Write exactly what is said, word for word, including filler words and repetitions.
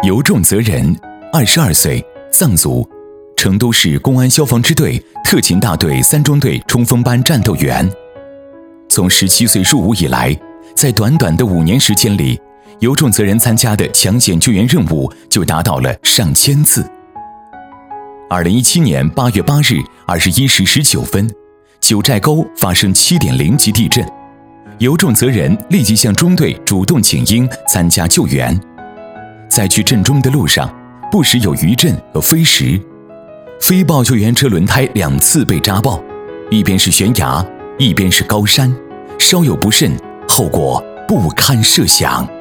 尤仲泽人，二十二岁，藏族，成都市公安消防支队特勤大队三中队冲锋班战斗员。从十七岁入伍以来，在短短的五年时间里，尤仲泽人参加的抢险救援任务就达到了上千次。二零一七年八月八日二十一时十九分，九寨沟发生 七点零 级地震，尤仲泽人立即向中队主动请缨参加救援。在去震中的路上，不时有余震和飞石，飞豹救援车轮胎两次被扎爆，一边是悬崖，一边是高山，稍有不慎，后果不堪设想。